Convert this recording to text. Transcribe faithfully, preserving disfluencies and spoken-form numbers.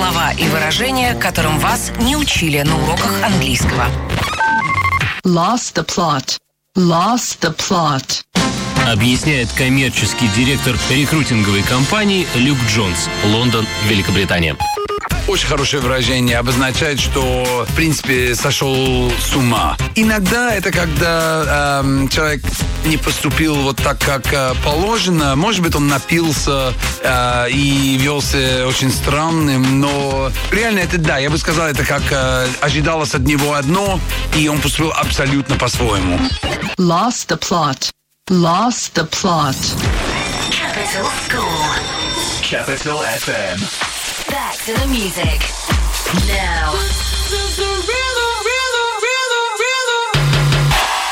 Слова и выражения, которым вас не учили на уроках английского. Lost the plot. Lost the plot. Объясняет коммерческий директор рекрутинговой компании Люк Джонс, Лондон, Великобритания. Очень хорошее выражение, обозначает, что, в принципе, сошел с ума. Иногда это когда э, человек не поступил вот так, как э, положено. Может быть, он напился э, и велся очень странным, но реально это да, я бы сказал, это как э, ожидалось от него одно, и он поступил абсолютно по-своему. Lost the plot. Lost the plot. Capital Score. Capital эф эм. Back to the music. Now. This is the rhythm.